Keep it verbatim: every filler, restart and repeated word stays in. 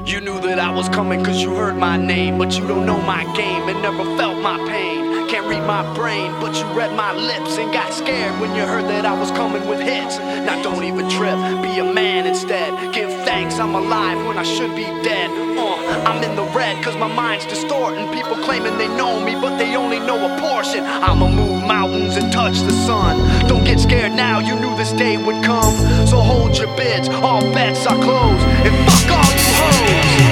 You knew that I was coming cause you heard my name, but you don't know my game and never felt my pain. Can't read my brain, but you read my lips and got scared when you heard that I was coming with hits. Now don't even trip, be a man instead. Give thanks I'm alive when I should be dead. uh, I'm in the red cause my mind's distorting. People claiming they know me, but they only know a portion. I'ma move mountains and touch the sun. Don't get scared now, you knew this day would come. So hold your bids, all bets are closed, and fuck all you hoes.